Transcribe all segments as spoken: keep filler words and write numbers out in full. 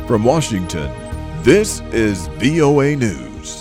From Washington, this is V O A News.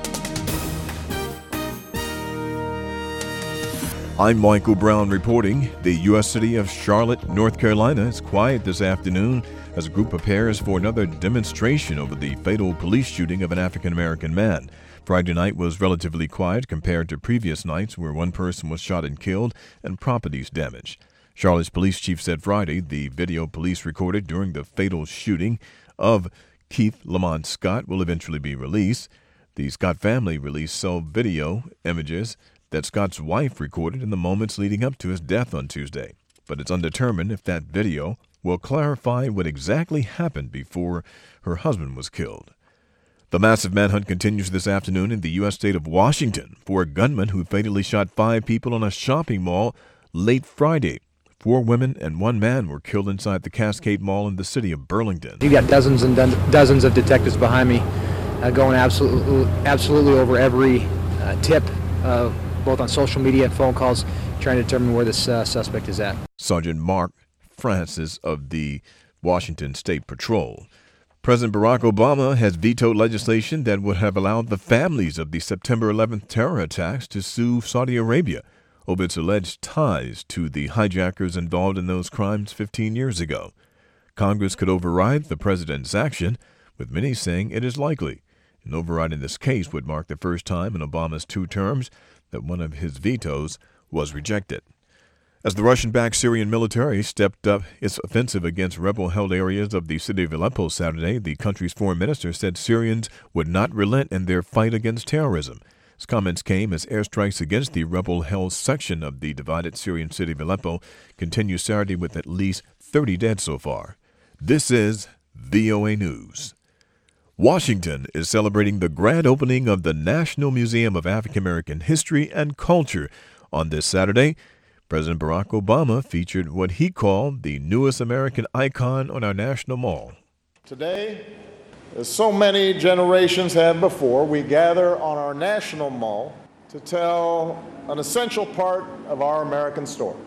I'm Michael Brown reporting. The U S city of Charlotte, North Carolina is quiet this afternoon as a group prepares for another demonstration over the fatal police shooting of an African-American man. Friday night was relatively quiet compared to previous nights where one person was shot and killed and properties damaged. Charlotte's police chief said Friday the video police recorded during the fatal shooting of Keith Lamont Scott will eventually be released. The Scott family released cell video images that Scott's wife recorded in the moments leading up to his death on Tuesday. But it's undetermined if that video will clarify what exactly happened before her husband was killed. The massive manhunt continues this afternoon in the U S state of Washington for a gunman who fatally shot five people in a shopping mall late Friday. Four women and one man were killed inside the Cascade Mall in the city of Burlington. You've got dozens and dozens of detectives behind me uh, going absolutely, absolutely over every uh, tip, uh, both on social media and phone calls, trying to determine where this uh, suspect is at. Sergeant Mark Francis of the Washington State Patrol. President Barack Obama has vetoed legislation that would have allowed the families of the September eleventh terror attacks to sue Saudi Arabia over its alleged ties to the hijackers involved in those crimes fifteen years ago. Congress could override the president's action, with many saying it is likely. An override in this case would mark the first time in Obama's two terms that one of his vetoes was rejected. As the Russian-backed Syrian military stepped up its offensive against rebel-held areas of the city of Aleppo Saturday, the country's foreign minister said Syrians would not relent in their fight against terrorism. His comments came as airstrikes against the rebel-held section of the divided Syrian city of Aleppo continue Saturday with at least thirty dead so far. This is V O A News. Washington is celebrating the grand opening of the National Museum of African American History and Culture on this Saturday. President Barack Obama featured what he called the newest American icon on our national mall. Today, as so many generations have before, we gather on our national mall to tell an essential part of our American story,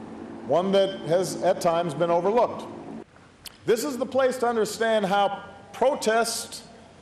one that has at times been overlooked. This is the place to understand how protest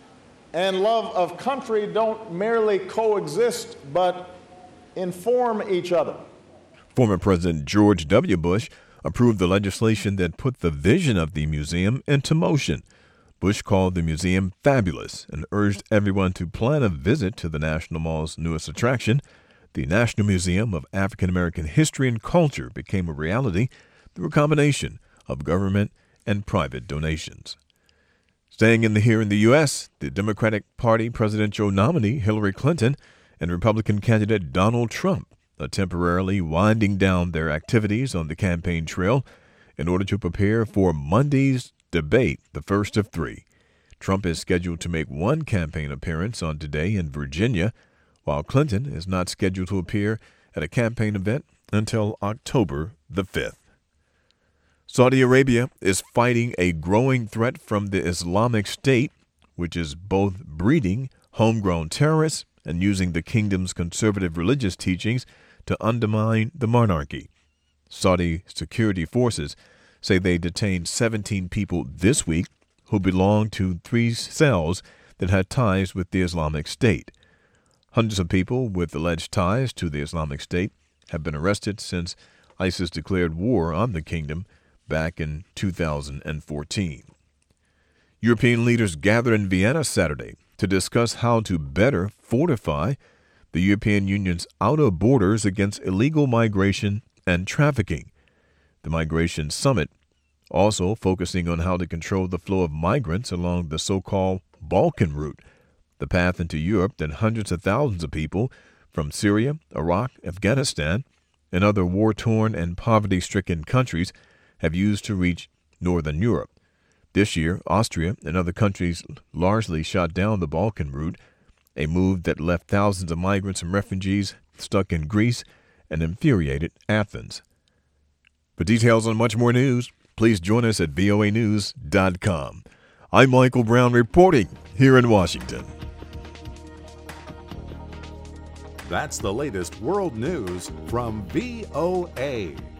and love of country don't merely coexist, but inform each other. Former President George W. Bush approved the legislation that put the vision of the museum into motion. Bush called the museum fabulous and urged everyone to plan a visit to the National Mall's newest attraction. The National Museum of African American History and Culture became a reality through a combination of government and private donations. Staying in the here in the U S, the Democratic Party presidential nominee Hillary Clinton and Republican candidate Donald Trump are temporarily winding down their activities on the campaign trail in order to prepare for Monday's debate, the first of three. Trump is scheduled to make one campaign appearance on today in Virginia, while Clinton is not scheduled to appear at a campaign event until October the fifth. Saudi Arabia is fighting a growing threat from the Islamic State, which is both breeding homegrown terrorists and using the kingdom's conservative religious teachings to undermine the monarchy. Saudi security forces say they detained seventeen people this week who belonged to three cells that had ties with the Islamic State. Hundreds of people with alleged ties to the Islamic State have been arrested since ISIS declared war on the kingdom back in two thousand fourteen. European leaders gathered in Vienna Saturday to discuss how to better fortify the European Union's outer borders against illegal migration and trafficking. The Migration Summit also focusing on how to control the flow of migrants along the so-called Balkan route, the path into Europe that hundreds of thousands of people from Syria, Iraq, Afghanistan, and other war-torn and poverty-stricken countries have used to reach northern Europe. This year, Austria and other countries largely shot down the Balkan route, a move that left thousands of migrants and refugees stuck in Greece and infuriated Athens. For details on much more news, please join us at V O A news dot com. I'm Michael Brown reporting here in Washington. That's the latest world news from V O A.